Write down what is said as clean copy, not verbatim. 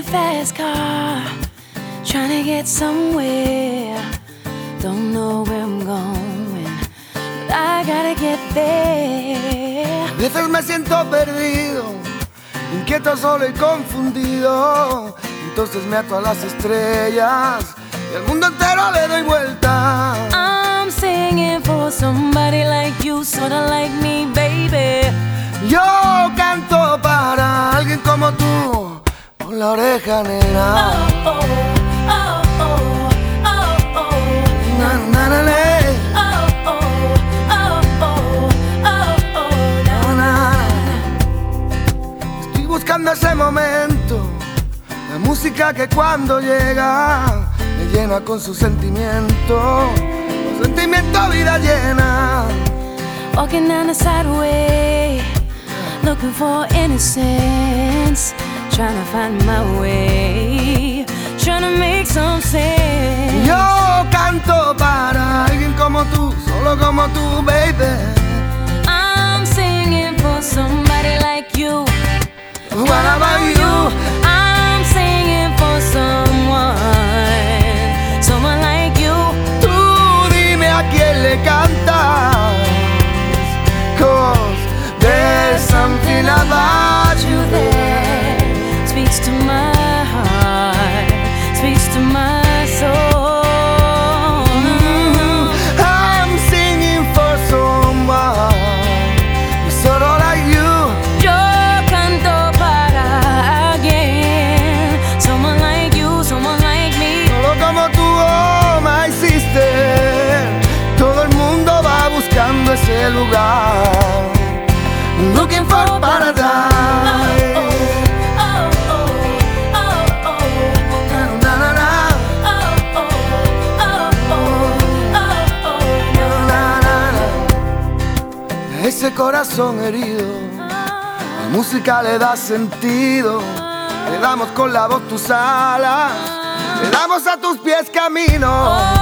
fast car, trying to get somewhere. Don't know where I'm going, but I gotta get there. A veces me siento perdido, inquieto, solo y confundido. Entonces me ato a las estrellas y al mundo entero le doy vuelta. I'm singing for somebody like you, sorta like me, baby. Yo canto para alguien como tú, con la oreja negra. Oh, oh, oh, oh, oh, oh. Na, na, na, na. Oh, oh, oh, oh, oh, oh, Na, na, na. Estoy buscando ese momento, la música que cuando llega me llena con su sentimiento, con sentimiento vida llena. Walking down the sideway, looking for innocence, trying to find my way, trying to make some sense. Yo canto para alguien como tú, solo como tú, baby. I'm singing for somebody like you. What about you? I'm singing for someone like you. Tú dime a quién le cantas, 'cause there's something about you there. Speaks to my heart, speaks to my soul. I'm singing for someone sort of like you. Yo canto para alguien, someone like you, someone like me. Solo como tú, oh my sister. Todo el mundo va buscando ese lugar, looking for paradise. Ese corazón herido, la música le da sentido. Le damos con la voz tus alas, le damos a tus pies camino.